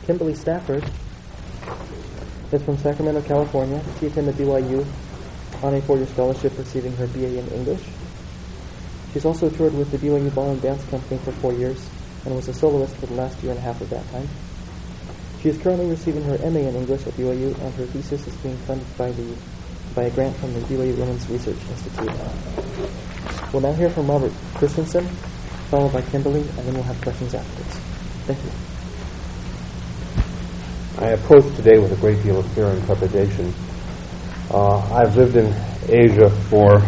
Kimberly Stafford is from Sacramento, California. She attended BYU on a 4-year scholarship, receiving her BA in English. She's also toured with the BYU Ball and Dance Company for 4 years and was a soloist for the last year and a half of that time. She is currently receiving her MA in English at BYU, and her thesis is being funded by a grant from the BYU Women's Research Institute. We'll now hear from Robert Christensen, followed by Kimberly, and then we'll have questions afterwards. Thank you. I approach today with a great deal of fear and trepidation. I've lived in Asia for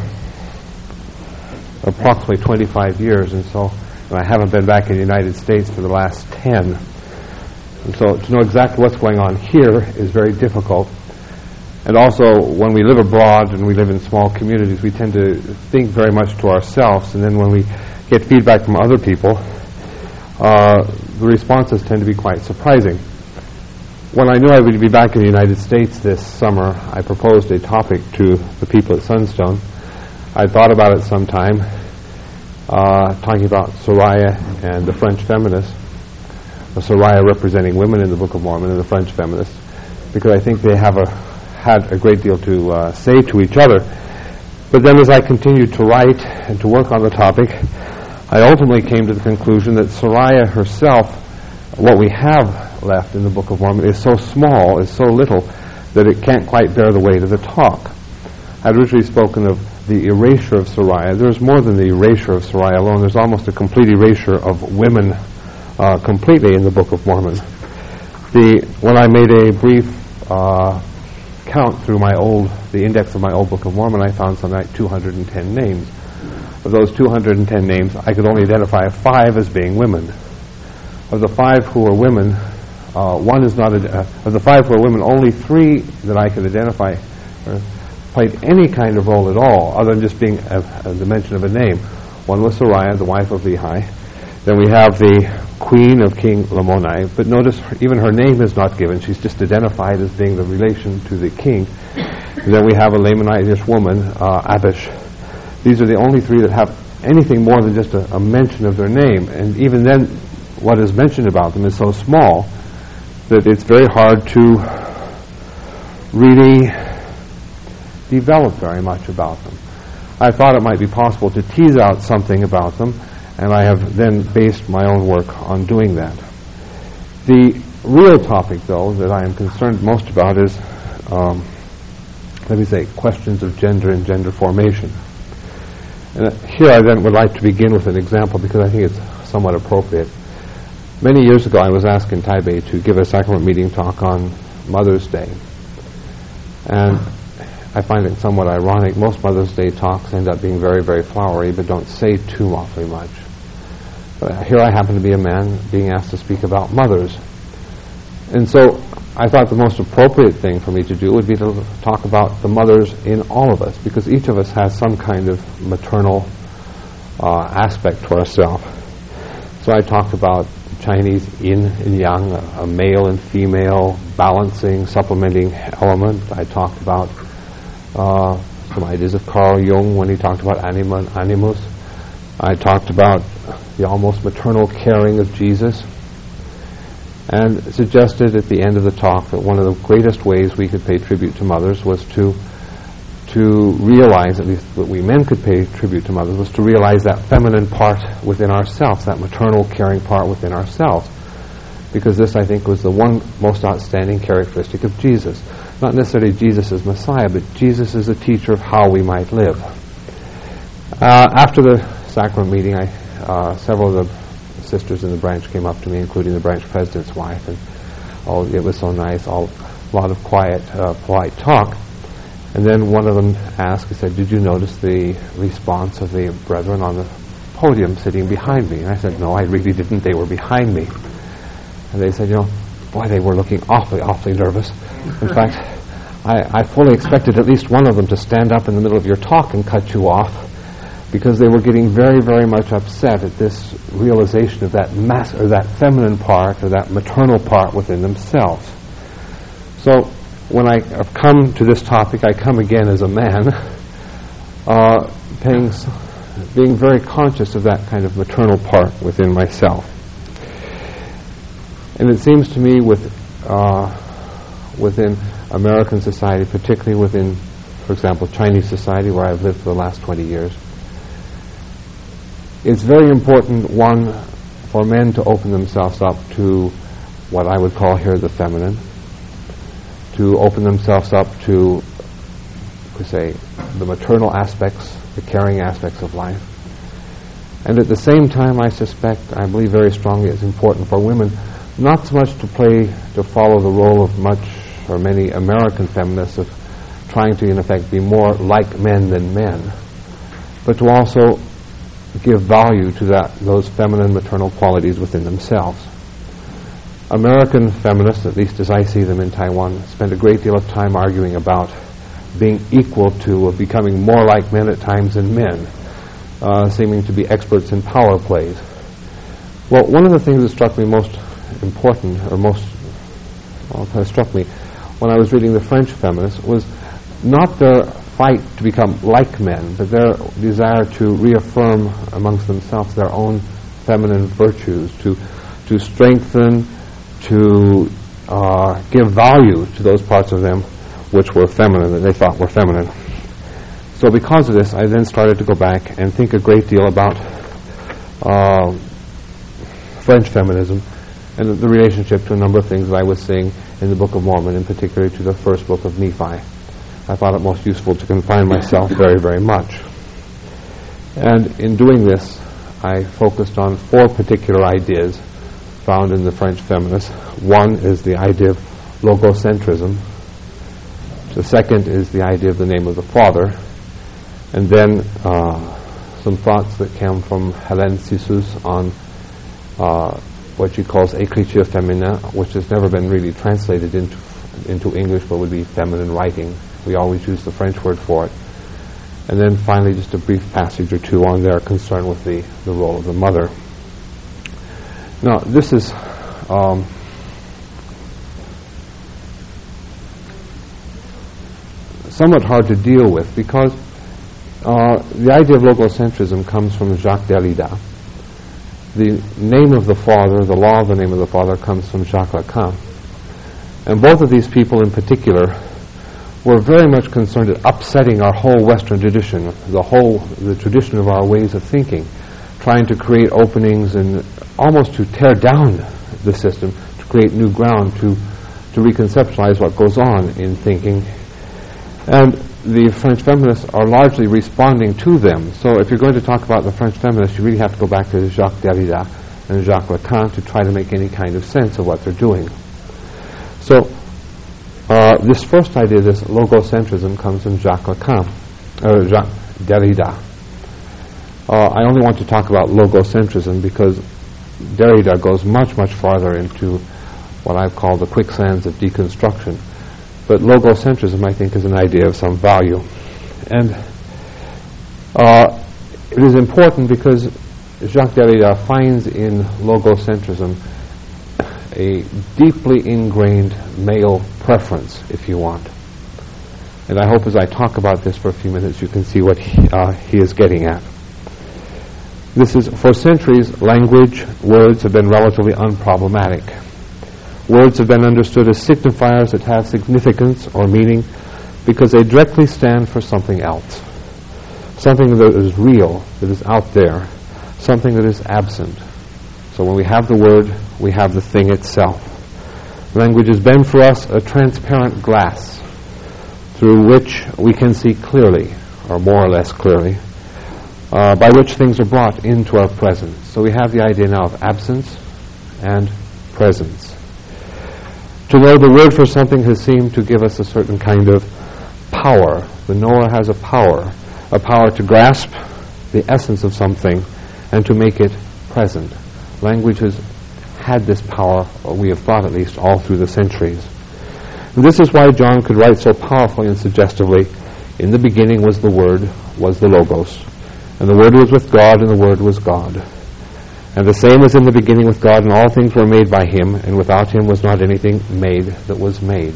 approximately 25 years, and so I haven't been back in the United States for the last 10. And so to know exactly what's going on here is very difficult. And also, when we live abroad and we live in small communities, we tend to think very much to ourselves, and then when we get feedback from other people, the responses tend to be quite surprising. When I knew I would be back in the United States this summer, I proposed a topic to the people at Sunstone. I thought about it some time, talking about Soraya and the French feminists, the Soraya representing women in the Book of Mormon and the French feminists, because I think they have had a great deal to say to each other. But then as I continued to write and to work on the topic, I ultimately came to the conclusion that Soraya herself, what we have left in the Book of Mormon, is so small, is so little, that it can't quite bear the weight of the talk. I'd originally spoken of the erasure of Soraya. There's more than the erasure of Soraya alone. There's almost a complete erasure of women completely in the Book of Mormon. When I made a brief count through the index of my old Book of Mormon, I found something like 210 names. Of those 210 names, I could only identify 5 as being women. Of the 5 who are women, one is not of the 5 who are women, only 3 that I could identify played any kind of role at all, other than just being the mention of a name. One was Soraya, the wife of Lehi. Then we have the queen of King Lamoni, but notice even her name is not given. She's just identified as being the relation to the king. And then we have a Lamanitish woman, Abish. These are the only 3 that have anything more than just a mention of their name. And even then, what is mentioned about them is so small that it's very hard to really develop very much about them. I thought it might be possible to tease out something about them, and I have then based my own work on doing that. The real topic, though, that I am concerned most about is, questions of gender and gender formation. And here I then would like to begin with an example, because I think it's somewhat appropriate. Many years ago, I was asked in Taipei to give a sacrament meeting talk on Mother's Day. And I find it somewhat ironic. Most Mother's Day talks end up being very, very flowery, but don't say too awfully much. But here I happen to be a man being asked to speak about mothers. And so I thought the most appropriate thing for me to do would be to talk about the mothers in all of us, because each of us has some kind of maternal aspect to ourselves. So I talked about Chinese yin and yang, a male and female balancing, supplementing element. I talked about some ideas of Carl Jung when he talked about anima and animus. I talked about the almost maternal caring of Jesus, and suggested at the end of the talk that one of the greatest ways we could pay tribute to mothers was to realize, at least that we men could pay tribute to mothers, was to realize that feminine part within ourselves, that maternal caring part within ourselves. Because this, I think, was the one most outstanding characteristic of Jesus. Not necessarily Jesus as Messiah, but Jesus as a teacher of how we might live. After the sacrament meeting, several of the sisters in the branch came up to me, including the branch president's wife, and it was so nice, a lot of quiet, polite talk. And then one of them asked, he said, "Did you notice the response of the brethren on the podium sitting behind me?" And I said, "No, I really didn't. They were behind me." And they said, they were looking awfully, awfully nervous. In fact, I fully expected at least one of them to stand up in the middle of your talk and cut you off, because they were getting very, very much upset at this realization of that that feminine part, or that maternal part within themselves. So when I have come to this topic, I come again as a man, being very conscious of that kind of maternal part within myself. And it seems to me within American society, particularly within, for example, Chinese society, where I've lived for the last 20 years, it's very important, one, for men to open themselves up to what I would call here the feminine, to open themselves up to, say, the maternal aspects, the caring aspects of life. And at the same time, I believe very strongly it's important for women not so much to follow the role of many American feminists of trying to, in effect, be more like men than men, but to also give value to those feminine maternal qualities within themselves. American feminists, at least as I see them in Taiwan, spend a great deal of time arguing about being equal to or becoming more like men at times than men, seeming to be experts in power plays. Well, one of the things that struck me most important, struck me when I was reading the French feminists, was not their fight to become like men, but their desire to reaffirm amongst themselves their own feminine virtues, to strengthen, to give value to those parts of them which were feminine, that they thought were feminine. So because of this, I then started to go back and think a great deal about French feminism and the relationship to a number of things that I was seeing in the Book of Mormon, in particular to the first book of Nephi. I thought it most useful to confine myself very, very much. And in doing this, I focused on 4 particular ideas found in the French feminists. One is the idea of logocentrism. The second is the idea of the name of the Father. And then some thoughts that came from Hélène Cixous on what she calls écriture féminin, which has never been really translated into English, but would be feminine writing. We always use the French word for it. And then finally just a brief passage or two on their concern with the role of the mother. Now, this is somewhat hard to deal with because the idea of logocentrism comes from Jacques Derrida. The name of the Father, the law of the name of the Father, comes from Jacques Lacan. And both of these people in particular were very much concerned at upsetting our whole Western tradition, the tradition of our ways of thinking, trying to create openings and almost to tear down the system, to create new ground, to reconceptualize what goes on in thinking. And the French feminists are largely responding to them. So if you're going to talk about the French feminists, you really have to go back to Jacques Derrida and Jacques Lacan to try to make any kind of sense of what they're doing. So this first idea, this logocentrism, comes from Jacques Derrida. I only want to talk about logocentrism because Derrida goes much, much farther into what I've called the quicksands of deconstruction. But logocentrism, I think, is an idea of some value. And it is important because Jacques Derrida finds in logocentrism a deeply ingrained male preference, if you want. And I hope as I talk about this for a few minutes you can see what he is getting at. This is, for centuries, language, words have been relatively unproblematic. Words have been understood as signifiers that have significance or meaning because they directly stand for something else. Something that is real, that is out there, something that is absent. So when we have the word, we have the thing itself. Language has been for us a transparent glass through which we can see clearly, or more or less clearly, by which things are brought into our presence. So we have the idea now of absence and presence. To know the word for something has seemed to give us a certain kind of power. The knower has a power to grasp the essence of something and to make it present. Language has had this power, or we have thought at least, all through the centuries. And this is why John could write so powerfully and suggestively, in the beginning was the Word, was the Logos. And the Word was with God, and the Word was God. And the same was in the beginning with God, and all things were made by Him, and without Him was not anything made that was made.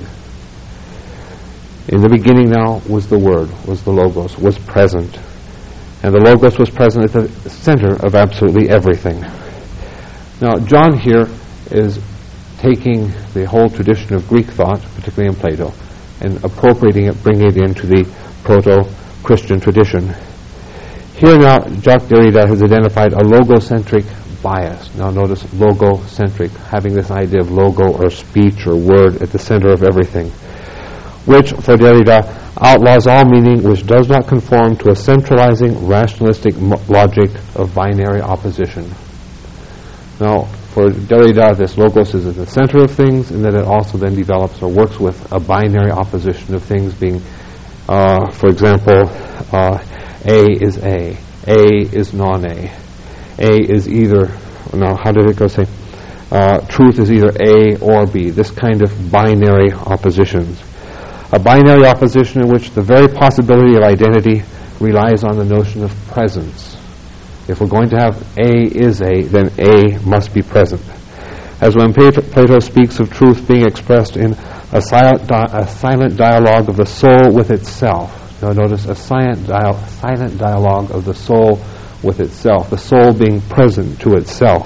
In the beginning now was the Word, was the Logos, was present. And the Logos was present at the center of absolutely everything. Now, John here is taking the whole tradition of Greek thought, particularly in Plato, and appropriating it, bringing it into the proto-Christian tradition. Here now, Jacques Derrida has identified a logocentric bias. Now notice logocentric, having this idea of logo or speech or word at the center of everything, which, for Derrida, outlaws all meaning which does not conform to a centralizing rationalistic logic of binary opposition. Now, for Derrida, this logos is at the center of things, and that it also then develops or works with a binary opposition of things being, for example, A is A is non-A. A is either, now how did it go say? Truth is either A or B, this kind of binary oppositions. A binary opposition in which the very possibility of identity relies on the notion of presence. If we're going to have A is A, then A must be present. As when Plato speaks of truth being expressed in a silent dialogue of the soul with itself. Now notice a silent dialogue of the soul with itself, the soul being present to itself.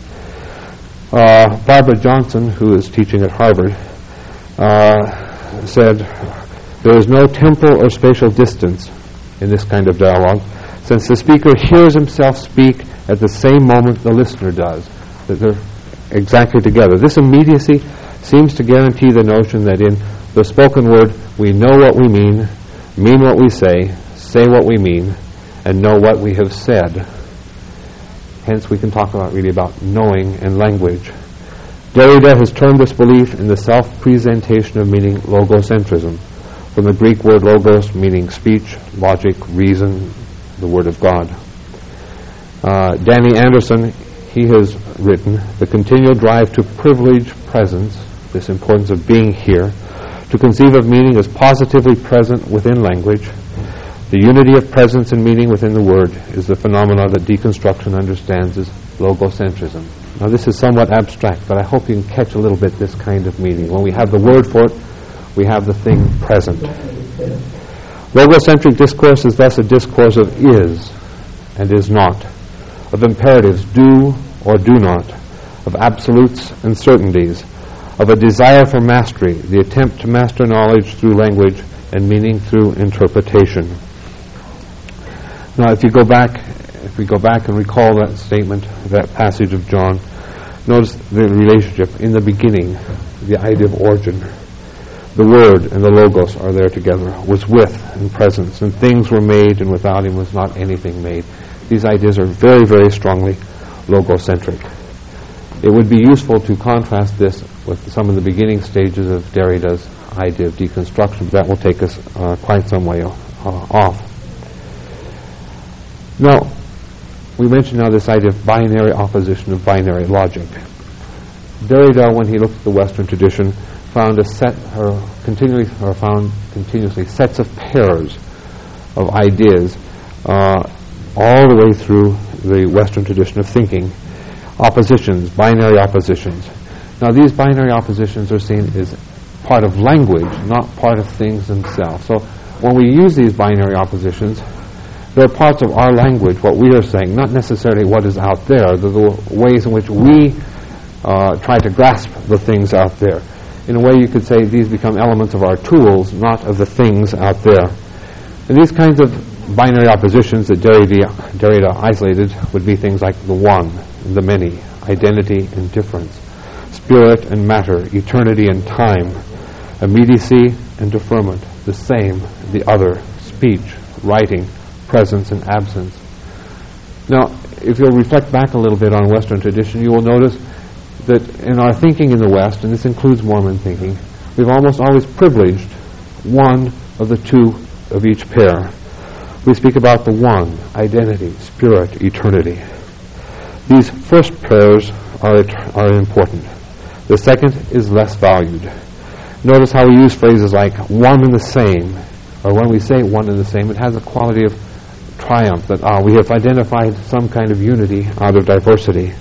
Barbara Johnson, who is teaching at Harvard, said, there is no temporal or spatial distance in this kind of dialogue, since the speaker hears himself speak at the same moment the listener does, that they're exactly together. This immediacy seems to guarantee the notion that in the spoken word we know what we mean what we say what we mean, and know what we have said. Hence we can talk about knowing and language. Derrida has termed this belief in the self-presentation of meaning logocentrism, from the Greek word logos meaning speech, logic, reason, the word of God. Danny Anderson, he has written, the continual drive to privilege presence, this importance of being here, to conceive of meaning as positively present within language. The unity of presence and meaning within the word is the phenomena that deconstruction understands as logocentrism. Now this is somewhat abstract, but I hope you can catch a little bit this kind of meaning. When we have the word for it, we have the thing present. Logocentric discourse is thus a discourse of is and is not, of imperatives, do or do not, of absolutes and certainties, of a desire for mastery, the attempt to master knowledge through language and meaning through interpretation. Now if we go back and recall that statement, that passage of John, notice the relationship. In the beginning, the idea of origin. The Word and the Logos are there together, was with and presence, and things were made, and without Him was not anything made. These ideas are very, very strongly logocentric. It would be useful to contrast this with some of the beginning stages of Derrida's idea of deconstruction, but that will take us quite some way off. Now, we mentioned now this idea of binary opposition of binary logic. Derrida, when he looked at the Western tradition, found continuously sets of pairs of ideas all the way through the Western tradition of thinking. Oppositions, binary oppositions. Now these binary oppositions are seen as part of language, not part of things themselves. So when we use these binary oppositions, they're parts of our language, what we are saying, not necessarily what is out there. They're the ways in which we try to grasp the things out there. In a way, you could say these become elements of our tools, not of the things out there. And these kinds of binary oppositions that Derrida isolated would be things like the one and the many, identity and difference, spirit and matter, eternity and time, immediacy and deferment, the same, the other, speech, writing, presence and absence. Now, if you'll reflect back a little bit on Western tradition, you will notice that in our thinking in the West, and this includes Mormon thinking, we've almost always privileged one of the two of each pair. We speak about the one, identity, spirit, eternity. These first pairs are important. The second is less valued. Notice how we use phrases like one and the same, or when we say one and the same, it has a quality of triumph, that we have identified some kind of unity out of diversity.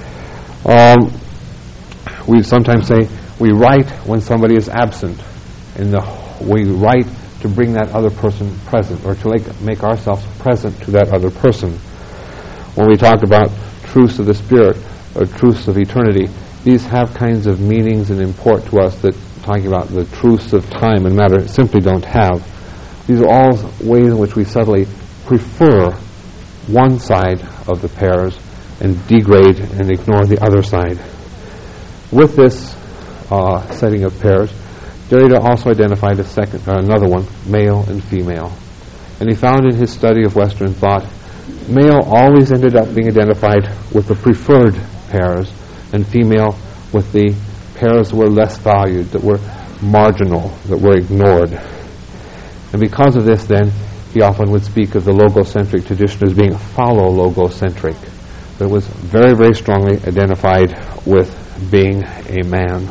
We sometimes say we write when somebody is absent, we write to bring that other person present, or to make ourselves present to that other person. When we talk about truths of the Spirit or truths of eternity, these have kinds of meanings and import to us that, talking about the truths of time and matter, simply don't have. These are all ways in which we subtly prefer one side of the pairs and degrade and ignore the other side. With this setting of pairs, Derrida also identified another one, male and female. And he found in his study of Western thought, male always ended up being identified with the preferred pairs, and female with the pairs that were less valued, that were marginal, that were ignored. And because of this, then, he often would speak of the logocentric tradition as being phallo-logocentric. That was very, very strongly identified with being a man.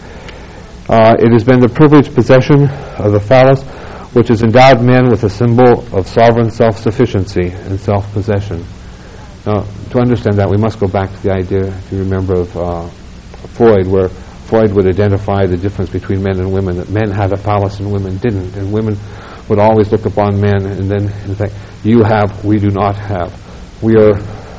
It has been the privileged possession of the phallus which has endowed men with a symbol of sovereign self-sufficiency and self-possession. Now, to understand that, we must go back to the idea, if you remember, of Freud, where Freud would identify the difference between men and women, that men had a phallus and women didn't, and women would always look upon men and then, in fact, you have, we do not have. We are,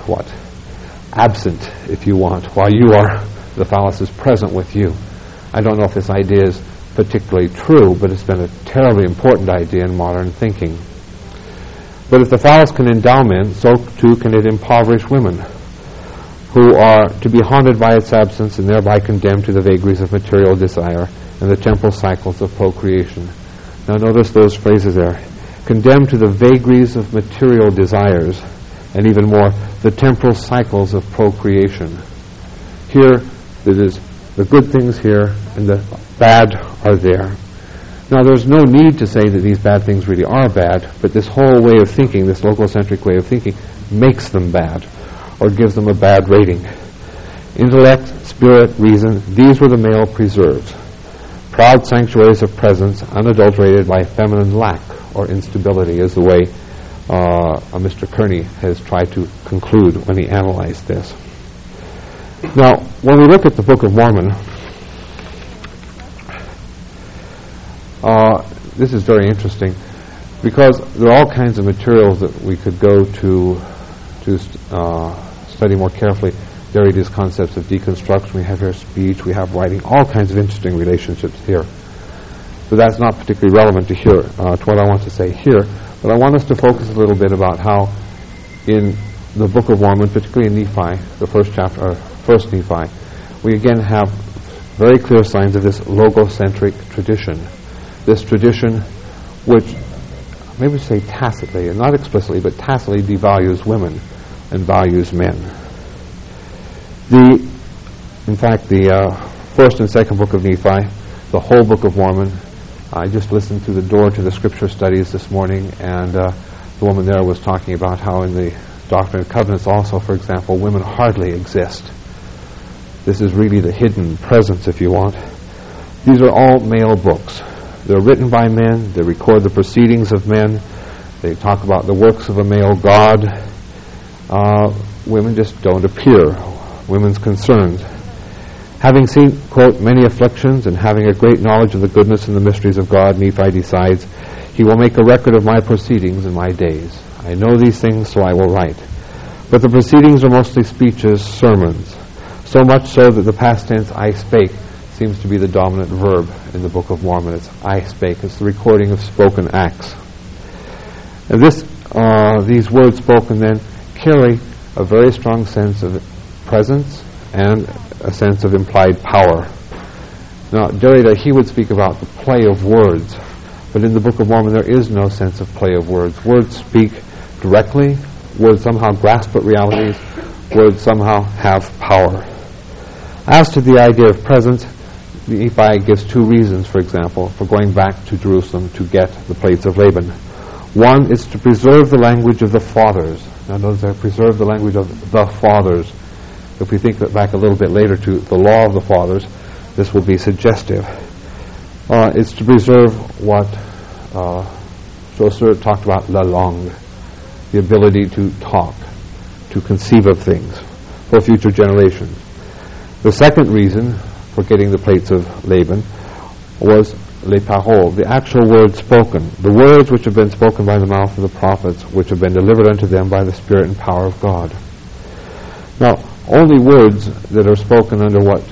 absent, if you want, while you are, the phallus is present with you. I don't know if this idea is particularly true, but it's been a terribly important idea in modern thinking. But if the phallus can endow men, so too can it impoverish women, who are to be haunted by its absence and thereby condemned to the vagaries of material desire and the temporal cycles of procreation. Now notice those phrases there. Condemned to the vagaries of material desires, and even more, the temporal cycles of procreation. Here, it is the good things here and the bad are there. Now, there's no need to say that these bad things really are bad, but this whole way of thinking, this logocentric way of thinking, makes them bad, or gives them a bad rating. Intellect, spirit, reason, these were the male preserved. Proud sanctuaries of presence, unadulterated by feminine lack or instability, is the way Mr. Kearney has tried to conclude when he analyzed this. Now, when we look at the Book of Mormon, this is very interesting because there are all kinds of materials that we could go to study more carefully. Derrida's concepts of deconstruction, we have here speech, we have writing, all kinds of interesting relationships here. So that's not particularly relevant to here, to what I want to say here, but I want us to focus a little bit about how in the Book of Mormon, particularly in Nephi, the first chapter, or first Nephi, we again have very clear signs of this logocentric tradition. This tradition which, maybe say tacitly, and not explicitly, but tacitly devalues women and values men. In fact, the first and second book of Nephi, the whole Book of Mormon, I just listened to the door to the scripture studies this morning, and the woman there was talking about how in the Doctrine and Covenants also, for example, women hardly exist. This is really the hidden presence, if you want. These are all male books. They're written by men. They record the proceedings of men. They talk about the works of a male god. Women just don't appear. Women's concerns. Having seen, quote, many afflictions and having a great knowledge of the goodness and the mysteries of God, Nephi decides, he will make a record of my proceedings in my days. I know these things, so I will write. But the proceedings are mostly speeches, sermons. So much so that the past tense, I spake, seems to be the dominant verb in the Book of Mormon. It's I spake. It's the recording of spoken acts. And these words spoken then carry a very strong sense of presence and a sense of implied power. Now, Derrida, he would speak about the play of words, but in the Book of Mormon there is no sense of play of words. Words speak directly. Words somehow grasp at realities. Words somehow have power. As to the idea of presence, Nephi gives two reasons, for example, for going back to Jerusalem to get the plates of Laban. One is to preserve the language of the fathers. Now notice I preserve the language of the fathers. If we think back a little bit later to the law of the fathers, this will be suggestive. It's to preserve what Chaucer talked about, la langue, the ability to talk, to conceive of things for future generations. The second reason for getting the plates of Laban was les paroles, the actual words spoken, the words which have been spoken by the mouth of the prophets, which have been delivered unto them by the Spirit and power of God. Now, only words that are spoken under what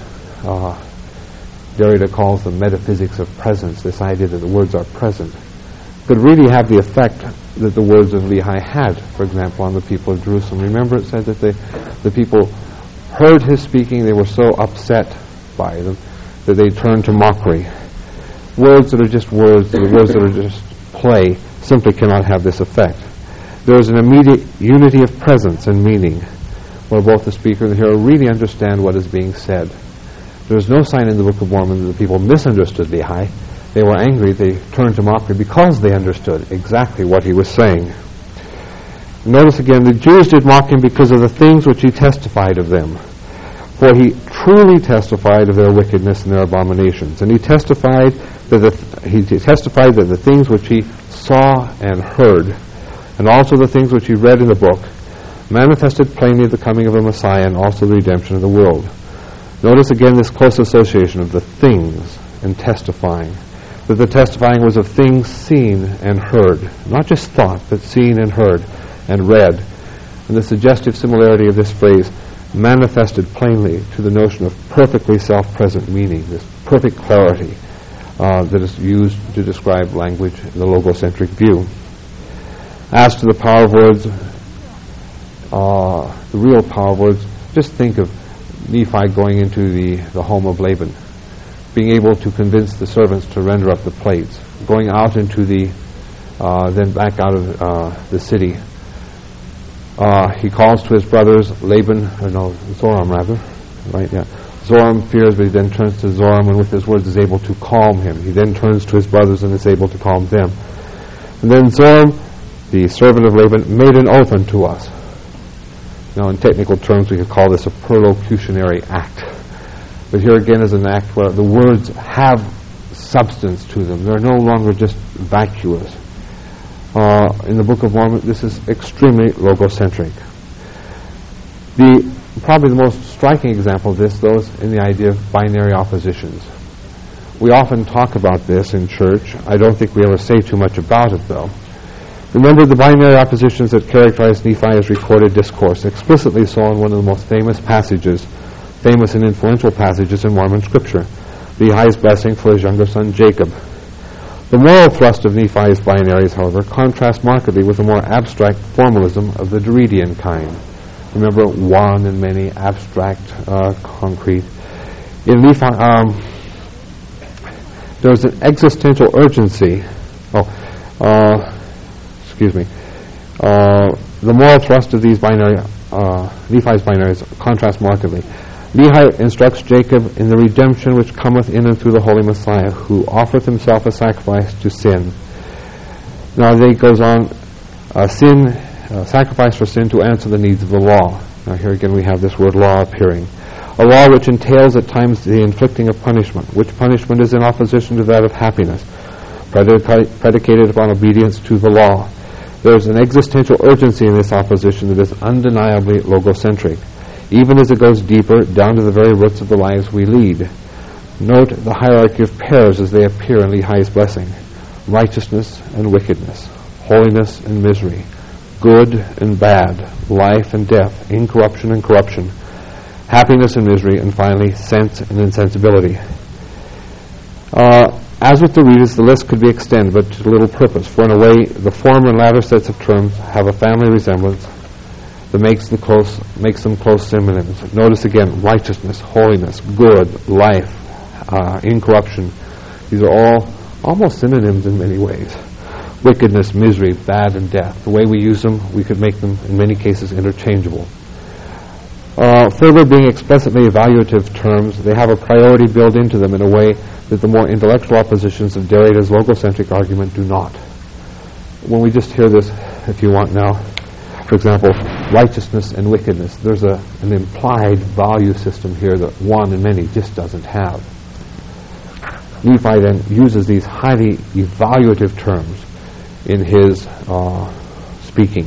Derrida calls the metaphysics of presence, this idea that the words are present, could really have the effect that the words of Lehi had, for example, on the people of Jerusalem. Remember, it said that the people heard his speaking, they were so upset by them that they turned to mockery. Words that are just words, the words that are just play, simply cannot have this effect. There is an immediate unity of presence and meaning, where both the speaker and the hearer really understand what is being said. There is no sign in the Book of Mormon that the people misunderstood Lehi. They were angry, they turned to mockery because they understood exactly what he was saying. Notice again, the Jews did mock him because of the things which he testified of them. For he truly testified of their wickedness and their abominations. And he testified that the things which he saw and heard, and also the things which he read in the book, manifested plainly the coming of a Messiah and also the redemption of the world. Notice again this close association of the things and testifying. That the testifying was of things seen and heard. Not just thought, but seen and heard and read. And the suggestive similarity of this phrase manifested plainly to the notion of perfectly self-present meaning, this perfect clarity that is used to describe language in the logocentric view. As to the power of words, the real power of words, just think of Nephi going into the home of Laban, being able to convince the servants to render up the plates, going out into then back out of the city. He calls to his brothers, Zoram rather, right? Yeah. Zoram fears, but he then turns to Zoram and with his words is able to calm him. He then turns to his brothers and is able to calm them. And then Zoram, the servant of Laban, made an oath unto us. Now, in technical terms, we could call this a perlocutionary act. But here again is an act where the words have substance to them. They're no longer just vacuous. In the Book of Mormon, this is extremely logocentric. Probably the most striking example of this, though, is in the idea of binary oppositions. We often talk about this in church. I don't think we ever say too much about it, though. Remember the binary oppositions that characterize Nephi's recorded discourse, explicitly so in one of the most famous and influential passages in Mormon Scripture, Lehi's blessing for his younger son Jacob. The moral thrust of Nephi's binaries, however, contrasts markedly with the more abstract formalism of the Derridian kind. Remember, one and many, abstract, concrete. In Nephi, there's an existential urgency. The moral thrust of these Nephi's binaries contrasts markedly. Lehi instructs Jacob in the redemption which cometh in and through the Holy Messiah, who offereth himself a sacrifice to sin. Now he goes on, sacrifice for sin to answer the needs of the law. Now here again we have this word law appearing. A law which entails at times the inflicting of punishment, which punishment is in opposition to that of happiness, predicated upon obedience to the law. There is an existential urgency in this opposition that is undeniably logocentric, even as it goes deeper down to the very roots of the lives we lead. Note the hierarchy of pairs as they appear in Lehi's blessing: righteousness and wickedness, holiness and misery, good and bad, life and death, incorruption and corruption, happiness and misery, and finally sense and insensibility. As with the Readers, the list could be extended, but to little purpose, for in a way the former and latter sets of terms have a family resemblance that makes them close synonyms. Notice again, righteousness, holiness, good, life, incorruption. These are all almost synonyms in many ways. Wickedness, misery, bad, and death. The way we use them, we could make them, in many cases, interchangeable. Further, being explicitly evaluative terms, they have a priority built into them in a way that the more intellectual oppositions of Derrida's logocentric argument do not. When we just hear this, if you want now, for example, righteousness and wickedness, there's an implied value system here that one and many just doesn't have. Nephi then uses these highly evaluative terms in his speaking.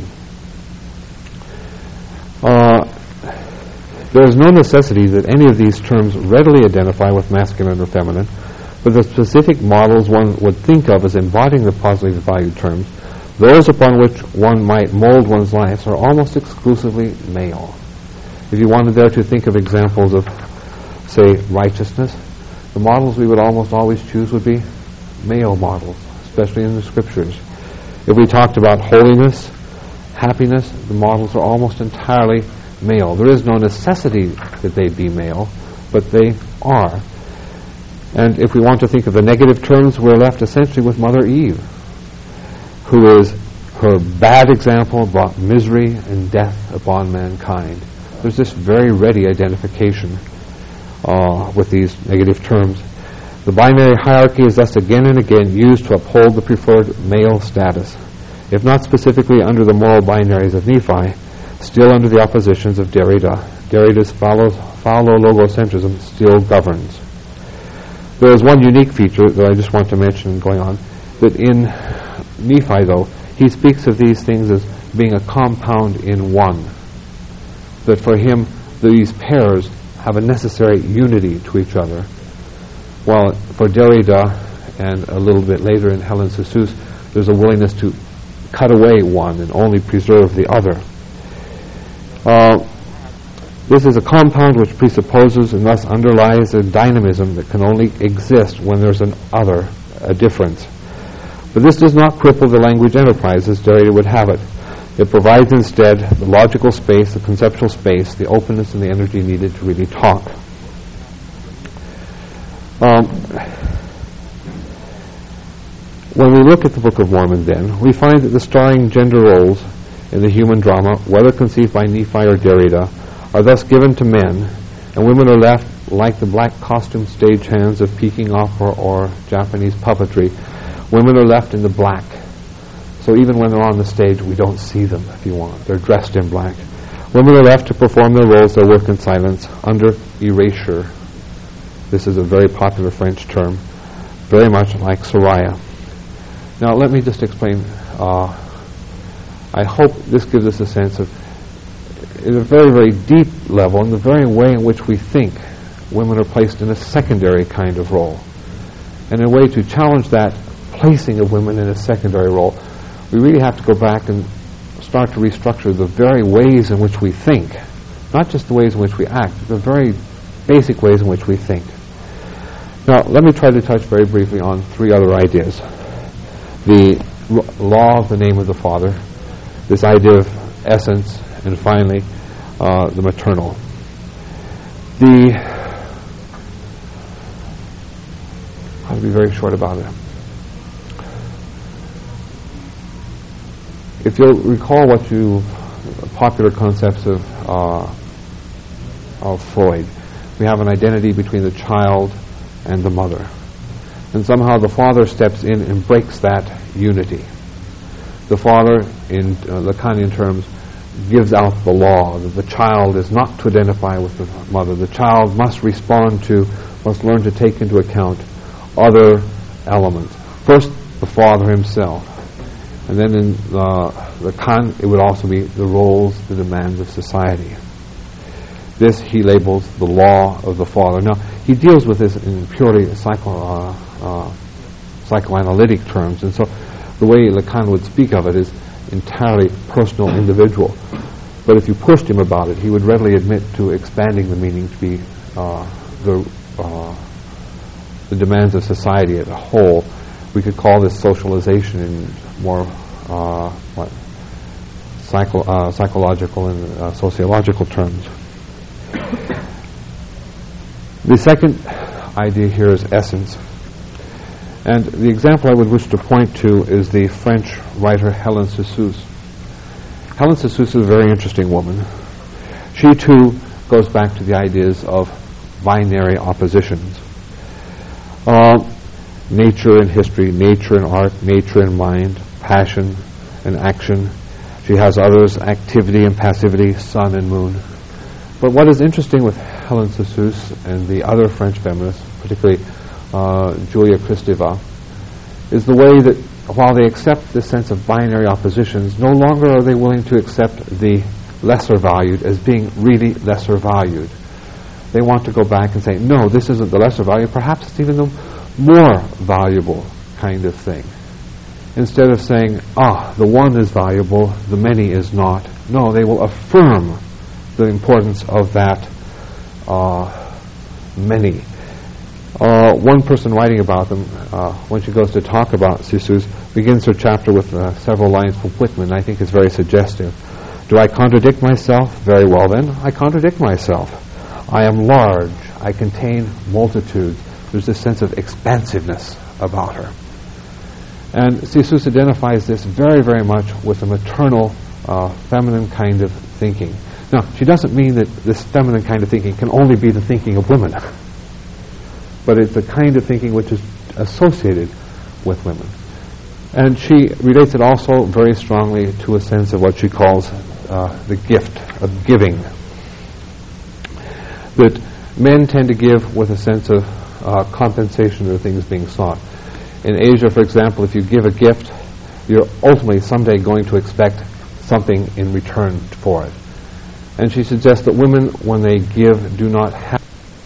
There is no necessity that any of these terms readily identify with masculine or feminine, but the specific models one would think of as embodying the positively valued terms, those upon which one might mold one's life, are almost exclusively male. If you wanted there to think of examples of say, righteousness, the models we would almost always choose would be male models, especially in the scriptures. If we talked about holiness, happiness, the models are almost entirely male. There is no necessity that they be male, but they are. And if we want to think of the negative terms, we're left essentially with Mother Eve, who is her bad example brought misery and death upon mankind. There's this very ready identification with these negative terms. The binary hierarchy is thus again and again used to uphold the preferred male status, if not specifically under the moral binaries of Nephi, still under the oppositions of Derrida. Derrida's phallologocentrism still governs. There is one unique feature that I just want to mention going on, that in Nephi, though, he speaks of these things as being a compound in one, that for him these pairs have a necessary unity to each other, while for Derrida and a little bit later in Helen Seuss, there's a willingness to cut away one and only preserve the other. This is a compound which presupposes and thus underlies a dynamism that can only exist when there's an other, a difference. But this does not cripple the language enterprise as Derrida would have it. It provides instead the logical space, the conceptual space, the openness and the energy needed to really talk. When we look at the Book of Mormon, then, we find that the starring gender roles in the human drama, whether conceived by Nephi or Derrida, are thus given to men, and women are left like the black costume stagehands of Peking opera or Japanese puppetry. Women are left in the black. So even when they're on the stage, we don't see them, if you want. They're dressed in black. Women are left to perform their roles, their work in silence, under erasure. This is a very popular French term, very much like Soraya. Now, let me just explain. I hope this gives us a sense of, at a very, very deep level, in the very way in which we think, women are placed in a secondary kind of role. And in a way to challenge that placing of women in a secondary role, we really have to go back and start to restructure the very ways in which we think, not just the ways in which we act, the very basic ways in which we think. Now, let me try to touch very briefly on three other ideas. The law of the name of the Father, this idea of essence, and finally, the maternal. I'll be very short about it. If you'll recall popular concepts of Freud, we have an identity between the child and the mother. And somehow the father steps in and breaks that unity. The father, in Lacanian terms, gives out the law that the child is not to identify with the mother. The child must must learn to take into account other elements. First, the father himself. And then in Lacan, it would also be the roles, the demands of society. This he labels the law of the father. Now, he deals with this in purely psychoanalytic terms, and so the way Lacan would speak of it is entirely personal, individual. But if you pushed him about it, he would readily admit to expanding the meaning to be the demands of society as a whole. We could call this socialization in more psychological and sociological terms. The second idea here is essence. And the example I would wish to point to is the French writer Helen Seuss. Helen Seuss is a very interesting woman. She too goes back to the ideas of binary oppositions. Nature and history, nature and art, nature and mind, passion and action. She has others, activity and passivity, sun and moon. But what is interesting with Helen Seuss and the other French feminists, particularly Julia Kristeva, is the way that while they accept this sense of binary oppositions, no longer are they willing to accept the lesser valued as being really lesser valued. They want to go back and say, no, this isn't the lesser valued, perhaps it's even the more valuable kind of thing. Instead of saying, the one is valuable, the many is not. No, they will affirm the importance of that many. One person writing about them, when she goes to talk about Seuss, begins her chapter with several lines from Whitman. I think it's very suggestive. Do I contradict myself? Very well then, I contradict myself. I am large. I contain multitudes. There's this sense of expansiveness about her. And Seuss identifies this very, very much with a maternal, feminine kind of thinking. Now, she doesn't mean that this feminine kind of thinking can only be the thinking of women, but it's a kind of thinking which is associated with women. And she relates it also very strongly to a sense of what she calls the gift of giving. That men tend to give with a sense of compensation of things being sought. In Asia, for example, if you give a gift, you're ultimately someday going to expect something in return for it. And she suggests that women, when they give, do not have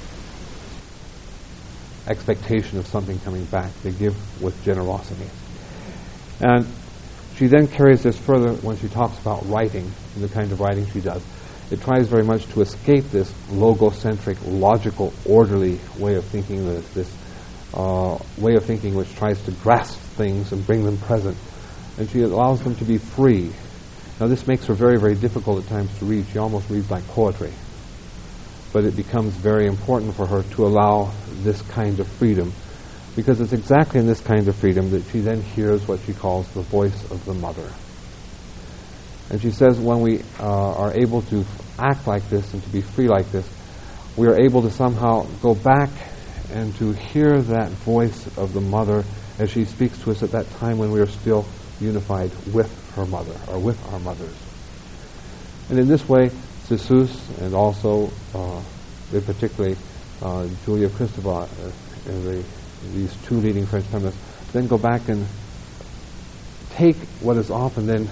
expectation of something coming back. They give with generosity. And she then carries this further when she talks about writing, and the kind of writing she does. It tries very much to escape this logocentric, logical, orderly way of thinking, this way of thinking which tries to grasp things and bring them present. And she allows them to be free. Now this makes her very, very difficult at times to read. She almost reads like poetry. But it becomes very important for her to allow this kind of freedom, because it's exactly in this kind of freedom that she then hears what she calls the voice of the mother. And she says when we are able to act like this and to be free like this, we are able to somehow go back and to hear that voice of the mother as she speaks to us at that time when we are still unified with her mother, or with our mothers. And in this way, Seuss and also, particularly Julia Kristeva, these two leading French feminists, then go back and take what is often then,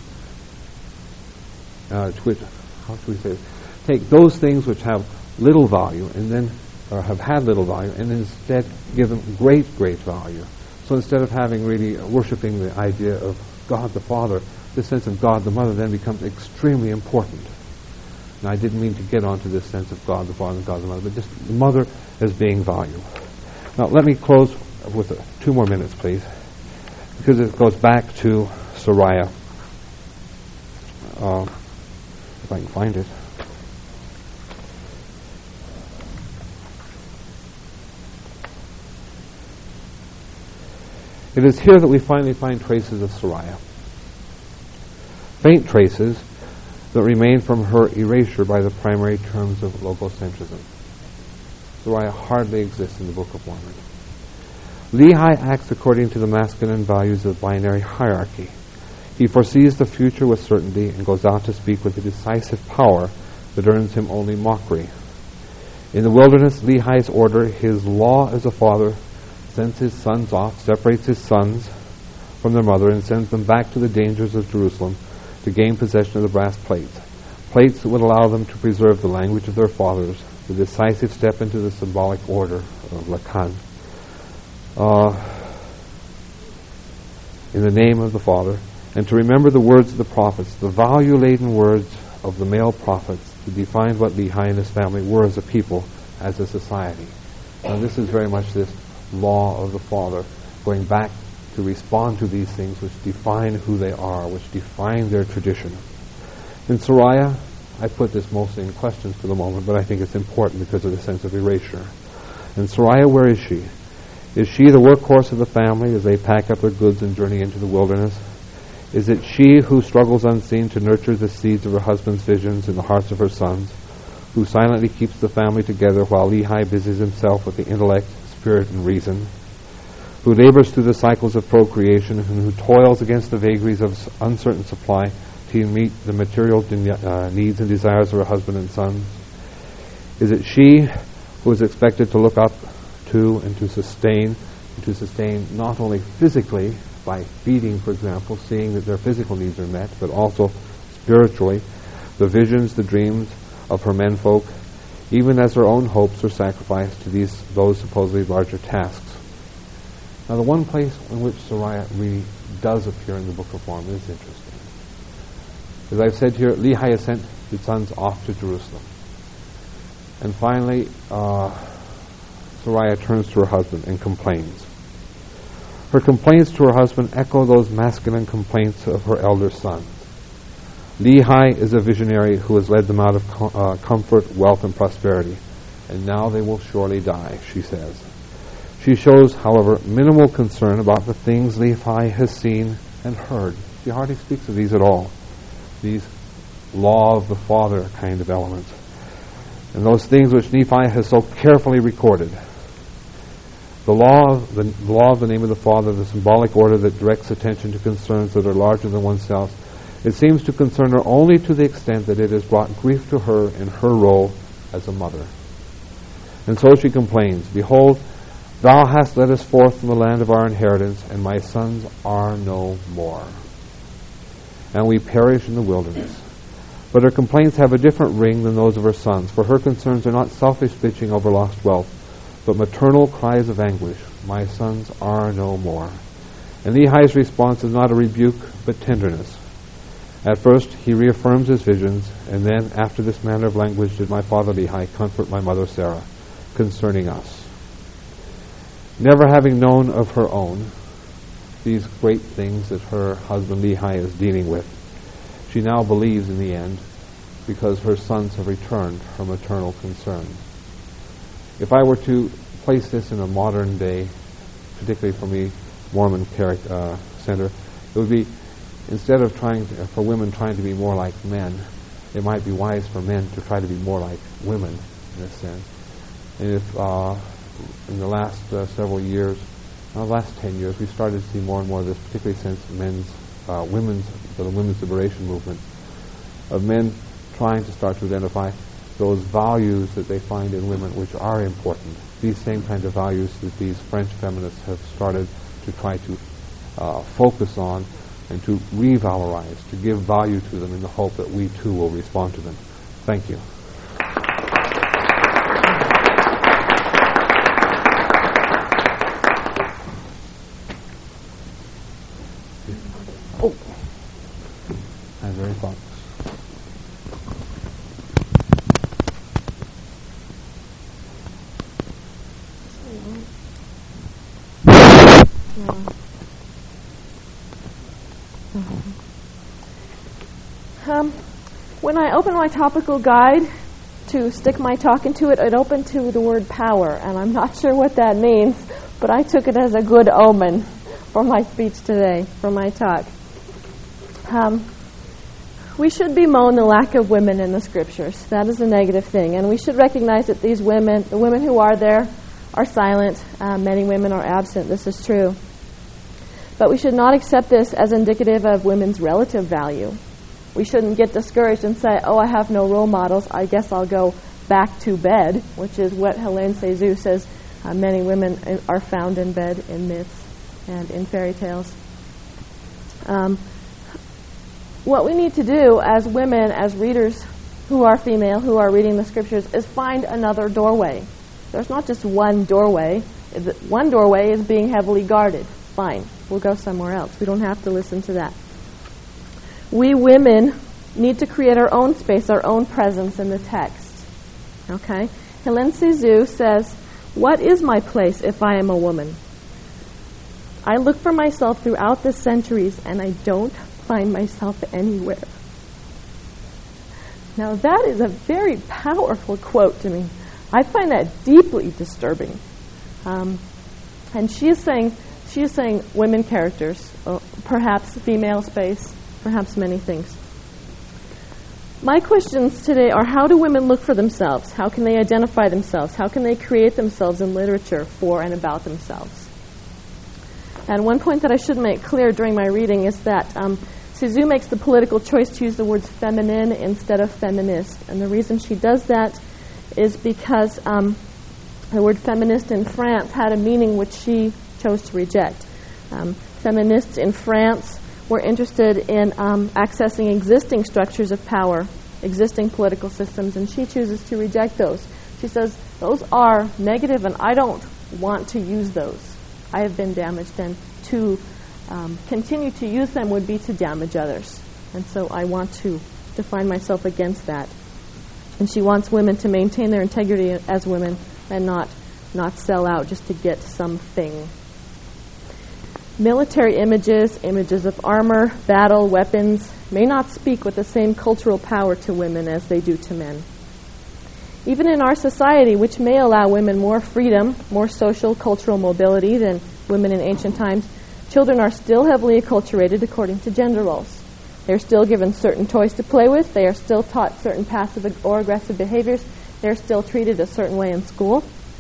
take those things which have little value and then, or have had little value, and instead give them great, great value. So instead of having really worshipping the idea of God the Father, this sense of God the Mother then becomes extremely important. Now, I didn't mean to get onto this sense of God the Father and God the Mother, but just the Mother as being value. Now, let me close with 2 more minutes, please, because it goes back to Soraya. If I can find it. It is here that we finally find traces of Soraya. Faint traces that remain from her erasure by the primary terms of logocentrism. Soraya hardly exists in the Book of Mormon. Lehi acts according to the masculine values of binary hierarchy. He foresees the future with certainty and goes out to speak with a decisive power that earns him only mockery. In the wilderness, Lehi's order, his law as a father, sends his sons off, separates his sons from their mother, and sends them back to the dangers of Jerusalem to gain possession of the brass plates. Plates that would allow them to preserve the language of their fathers, the decisive step into the symbolic order of Lacan. In the name of the Father, and to remember the words of the prophets, the value-laden words of the male prophets, to define what Lehi and his family were as a people, as a society. Now this is very much this law of the Father, going back to respond to these things which define who they are, which define their tradition. In Soraya, I put this mostly in questions for the moment, but I think it's important because of the sense of erasure. In Soraya, where is she? Is she the workhorse of the family as they pack up their goods and journey into the wilderness? Is it she who struggles unseen to nurture the seeds of her husband's visions in the hearts of her sons, who silently keeps the family together while Lehi busies himself with the intellect, spirit, and reason, who labors through the cycles of procreation, and who toils against the vagaries of uncertain supply to meet the material needs and desires of her husband and sons? Is it she who is expected to look up to and to sustain not only physically by feeding, for example, seeing that their physical needs are met, but also spiritually, the visions, the dreams of her menfolk, even as her own hopes are sacrificed to those supposedly larger tasks? Now, the one place in which Soraya really does appear in the Book of Mormon is interesting. As I've said here, Lehi has sent his sons off to Jerusalem. And finally, Sariah turns to her husband and complains. Her complaints to her husband echo those masculine complaints of her elder sons. Lehi is a visionary who has led them out of comfort, wealth, and prosperity, and now they will surely die, she says. She shows, however, minimal concern about the things Lehi has seen and heard. She hardly speaks of these at all, these law of the father kind of elements, and those things which Nephi has so carefully recorded. The law of the name of the Father, the symbolic order that directs attention to concerns that are larger than oneself, it seems to concern her only to the extent that it has brought grief to her in her role as a mother. And so she complains, "Behold, thou hast led us forth from the land of our inheritance, and my sons are no more. And we perish in the wilderness." But her complaints have a different ring than those of her sons, for her concerns are not selfish bitching over lost wealth, but maternal cries of anguish, "My sons are no more." And Lehi's response is not a rebuke, but tenderness. At first, he reaffirms his visions, and then, after this manner of language, did my father Lehi comfort my mother Sarah concerning us. Never having known of her own these great things that her husband Lehi is dealing with, she now believes in the end, because her sons have returned her maternal concern. If I were to place this in a modern day, particularly for me, Mormon center, it would be, instead of for women trying to be more like men, it might be wise for men to try to be more like women, in a sense. And if in the last several years, the last 10 years, we started to see more and more of this, particularly since the women's liberation movement, of men trying to start to identify those values that they find in women which are important. These same kind of values that these French feminists have started to try to focus on and to revalorize, to give value to them in the hope that we too will respond to them. Thank you. Oh, I'm very focused. When I opened my topical guide to stick my talk into it, it opened to the word power, and I'm not sure what that means, but I took it as a good omen for my speech today, for my talk. We should bemoan the lack of women in the scriptures. That is a negative thing, and we should recognize that these women, the women who are there, are silent. Many women are absent. This is true. But we should not accept this as indicative of women's relative value. We shouldn't get discouraged and say, "Oh, I have no role models. I guess I'll go back to bed," which is what Helene Cixous says. Many women are found in bed in myths and in fairy tales. What we need to do as women, as readers who are female, who are reading the scriptures, is find another doorway. There's not just one doorway. One doorway is being heavily guarded. Fine, we'll go somewhere else. We don't have to listen to that. We women need to create our own space, our own presence in the text. Okay? Helene Cixous says, "What is my place if I am a woman? I look for myself throughout the centuries and I don't find myself anywhere." Now that is a very powerful quote to me. I find that deeply disturbing. And she is saying women characters, perhaps female space, perhaps many things. My questions today are, how do women look for themselves? How can they identify themselves? How can they create themselves in literature for and about themselves? And one point that I should make clear during my reading is that Cixous makes the political choice to use the words feminine instead of feminist. And the reason she does that is because the word feminist in France had a meaning which she chose to reject. Feminists in France were interested in accessing existing structures of power, existing political systems, and she chooses to reject those. She says, those are negative and I don't want to use those. I have been damaged, and to continue to use them would be to damage others. And so I want to define myself against that. And she wants women to maintain their integrity as women and not not sell out just to get something. Military images, images of armor, battle, weapons, may not speak with the same cultural power to women as they do to men. Even in our society, which may allow women more freedom, more social, cultural mobility than women in ancient times, children are still heavily acculturated according to gender roles. They're still given certain toys to play with. They are still taught certain passive or aggressive behaviors. They're still treated a certain way in school.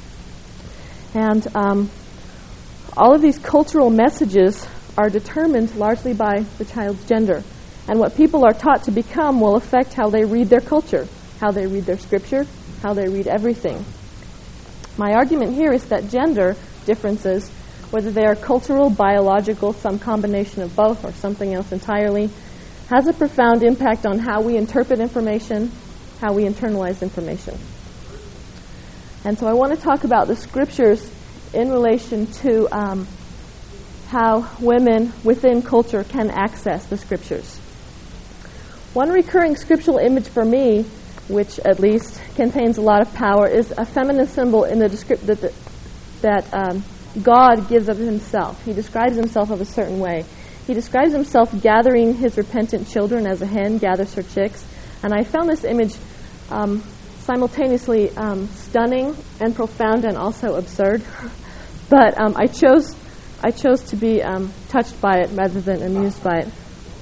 And all of these cultural messages are determined largely by the child's gender. And what people are taught to become will affect how they read their culture, how they read their scripture, how they read everything. My argument here is that gender differences, whether they are cultural, biological, some combination of both, or something else entirely, has a profound impact on how we interpret information, how we internalize information. And so I want to talk about the scriptures in relation to how women within culture can access the scriptures. One recurring scriptural image for me, which at least contains a lot of power, is a feminine symbol in the that God gives of himself. He describes himself of a certain way. He describes himself gathering his repentant children as a hen gathers her chicks. And I found this image simultaneously stunning and profound and also absurd. But I chose to be touched by it rather than amused by it.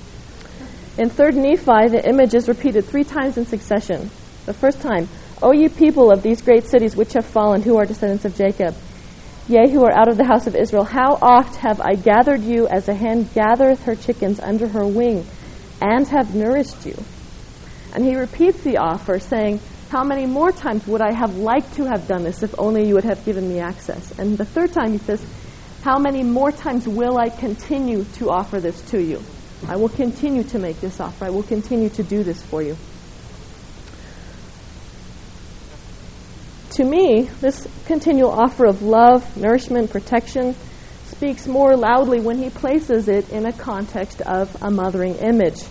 In 3rd Nephi, the image is repeated 3 times in succession. The first time, O ye people of these great cities which have fallen, who are descendants of Jacob, yea, who are out of the house of Israel, how oft have I gathered you as a hen gathereth her chickens under her wing, and have nourished you. And he repeats the offer, saying, how many more times would I have liked to have done this if only you would have given me access? And the 3rd time he says, how many more times will I continue to offer this to you? I will continue to make this offer. I will continue to do this for you. To me, this continual offer of love, nourishment, protection speaks more loudly when he places it in a context of a mothering image.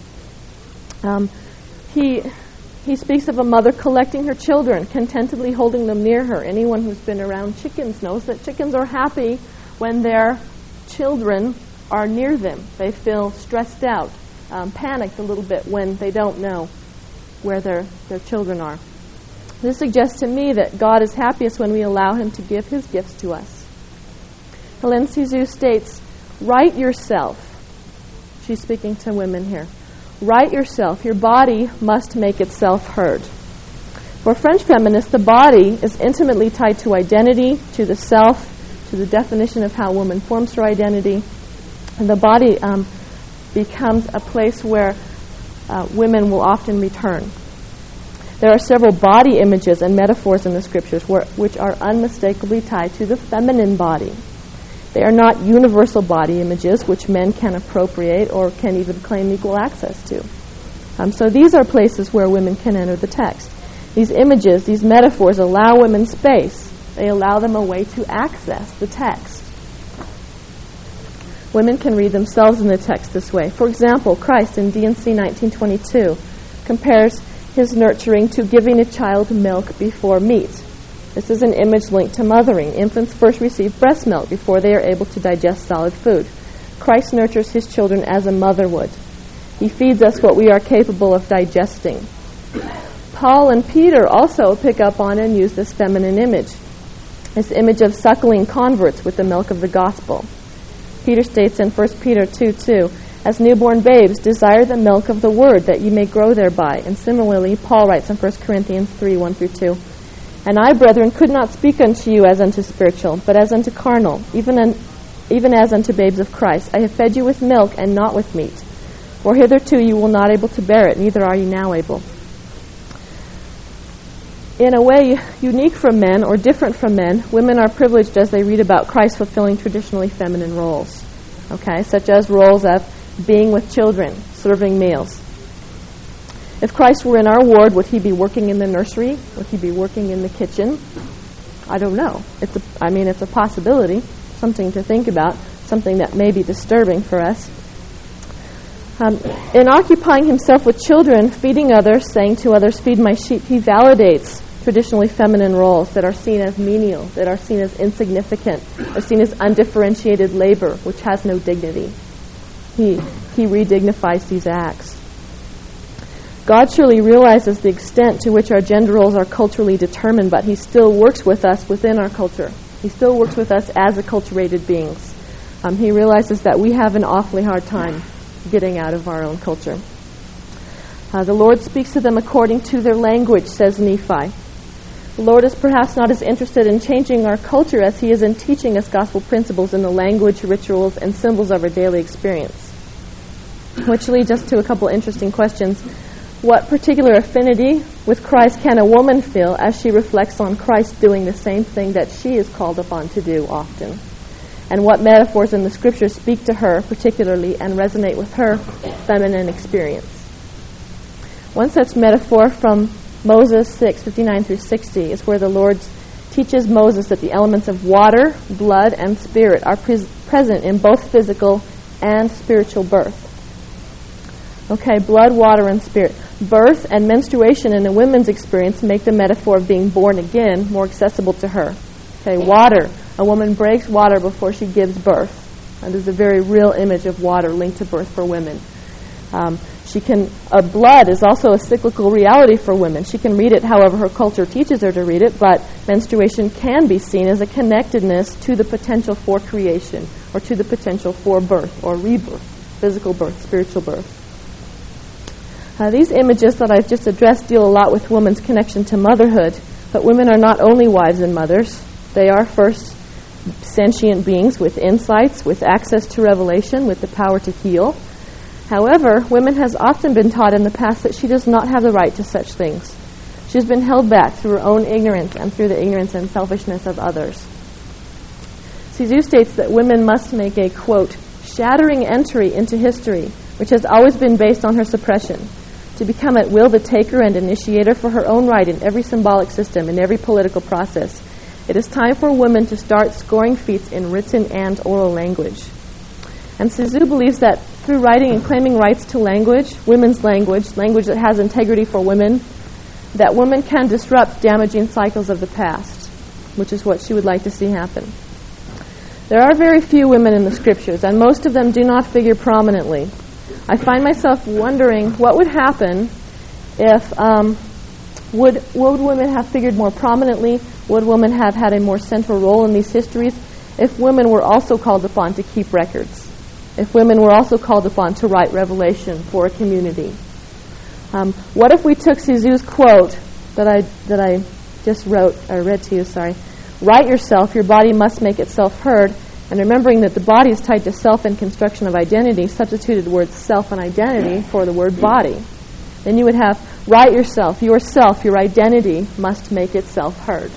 He speaks of a mother collecting her children, contentedly holding them near her. Anyone who's been around chickens knows that chickens are happy when their children are near them. They feel stressed out, panicked a little bit when they don't know where their children are. This suggests to me that God is happiest when we allow him to give his gifts to us. Hélène Cixous states, right yourself. She's speaking to women here. Right yourself. Your body must make itself heard. For French feminists, the body is intimately tied to identity, to the self, to the definition of how a woman forms her identity. And the body becomes a place where women will often return. There are several body images and metaphors in the scriptures which are unmistakably tied to the feminine body. They are not universal body images which men can appropriate or can even claim equal access to. So these are places where women can enter the text. These images, these metaphors allow women space. They allow them a way to access the text. Women can read themselves in the text this way. For example, Christ in D&C 1922 compares his nurturing to giving a child milk before meat. This is an image linked to mothering. Infants first receive breast milk before they are able to digest solid food. Christ nurtures his children as a mother would. He feeds us what we are capable of digesting. Paul and Peter also pick up on and use this feminine image, this image of suckling converts with the milk of the gospel. Peter states in 1 Peter 2:2, as newborn babes, desire the milk of the word, that you may grow thereby. And similarly, Paul writes in 1 Corinthians 3:1-2, and I, brethren, could not speak unto you as unto spiritual, but as unto carnal, even as unto babes of Christ. I have fed you with milk and not with meat. For hitherto you were not able to bear it, neither are you now able. In a way unique from men or different from men, women are privileged as they read about Christ fulfilling traditionally feminine roles, such as roles of being with children, serving meals. If Christ were in our ward, would he be working in the nursery? Would he be working in the kitchen? I don't know. It's a possibility, something to think about, something that may be disturbing for us. In occupying himself with children, feeding others, saying to others, feed my sheep, he validates traditionally feminine roles that are seen as menial, that are seen as insignificant, are seen as undifferentiated labor, which has no dignity. He redignifies these acts. God surely realizes the extent to which our gender roles are culturally determined, but He still works with us within our culture. He still works with us as acculturated beings. He realizes that we have an awfully hard time getting out of our own culture. The Lord speaks to them according to their language, says Nephi. The Lord is perhaps not as interested in changing our culture as He is in teaching us gospel principles in the language, rituals, and symbols of our daily experience. Which leads us to a couple interesting questions. What particular affinity with Christ can a woman feel as she reflects on Christ doing the same thing that she is called upon to do often? And what metaphors in the Scriptures speak to her particularly and resonate with her feminine experience? One such metaphor from Moses 6:59 through 60 is where the Lord teaches Moses that the elements of water, blood, and spirit are present in both physical and spiritual birth. Okay, blood, water, and spirit. Birth and menstruation in a woman's experience make the metaphor of being born again more accessible to her. Okay, water. A woman breaks water before she gives birth. And there's a very real image of water linked to birth for women. Blood is also a cyclical reality for women. She can read it however her culture teaches her to read it, but menstruation can be seen as a connectedness to the potential for creation or to the potential for birth or rebirth, physical birth, spiritual birth. These images that I've just addressed deal a lot with women's connection to motherhood, but women are not only wives and mothers. They are first sentient beings with insights, with access to revelation, with the power to heal. However, women has often been taught in the past that she does not have the right to such things. She has been held back through her own ignorance and through the ignorance and selfishness of others. Sisu states that women must make a, quote, shattering entry into history, which has always been based on her suppression, to become at will the taker and initiator for her own right in every symbolic system, in every political process. It is time for women to start scoring feats in written and oral language. And Sisu believes that through writing and claiming rights to language, women's language, language that has integrity for women, that women can disrupt damaging cycles of the past, which is what she would like to see happen. There are very few women in the Scriptures, and most of them do not figure prominently. I find myself wondering what would happen if, would women have figured more prominently? Would women have had a more central role in these histories if women were also called upon to keep records? If women were also called upon to write revelation for a community? What if we took Sisu's quote that I just read to you, write yourself, your body must make itself heard, and remembering that the body is tied to self and construction of identity, substituted the words self and identity for the word body. Then you would have, write yourself, your identity must make itself heard.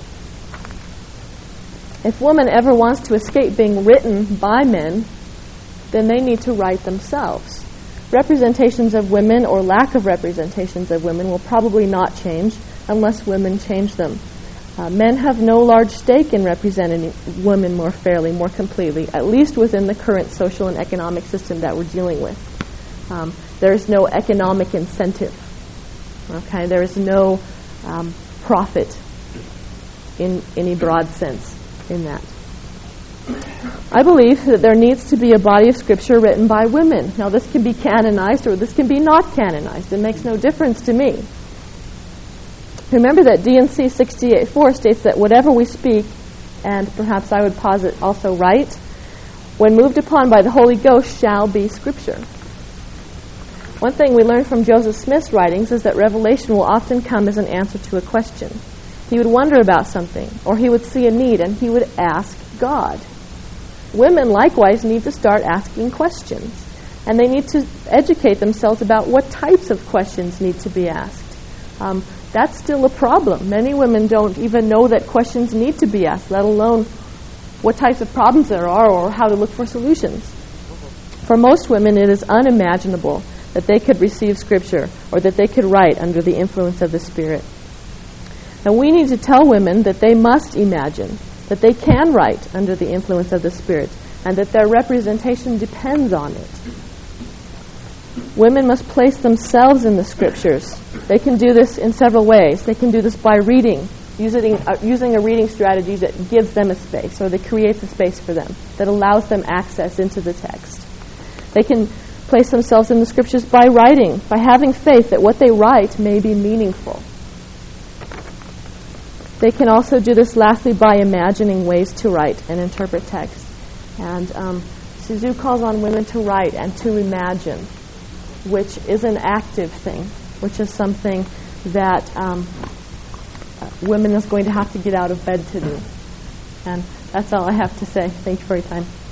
If woman ever wants to escape being written by men, then they need to write themselves. Representations of women or lack of representations of women will probably not change unless women change them. Men have no large stake in representing women more fairly, more completely, at least within the current social and economic system that we're dealing with. There is no economic incentive. Okay, there is no profit in any broad sense in that. I believe that there needs to be a body of Scripture written by women. Now, this can be canonized or this can be not canonized. It makes no difference to me. Remember that D&C 68:4 states that whatever we speak, and perhaps I would posit also write, when moved upon by the Holy Ghost shall be Scripture. One thing we learn from Joseph Smith's writings is that revelation will often come as an answer to a question. He would wonder about something, or he would see a need, and he would ask God. Women likewise need to start asking questions, and they need to educate themselves about what types of questions need to be asked. That's still a problem. Many women don't even know that questions need to be asked, let alone what types of problems there are or how to look for solutions. For most women, it is unimaginable that they could receive Scripture or that they could write under the influence of the Spirit. And we need to tell women that they must imagine, that they can write under the influence of the Spirit, and that their representation depends on it. women must place themselves in the scriptures. They can do this in several ways. They can do this by reading, using a reading strategy that gives them a space, or that creates a space for them, that allows them access into the text. They can place themselves in the scriptures by writing, by having faith that what they write may be meaningful. They can also do this, lastly, by imagining ways to write and interpret text. And Suzhou calls on women to write and to imagine, which is an active thing, which is something that women is going to have to get out of bed to do. And that's all I have to say. Thank you for your time.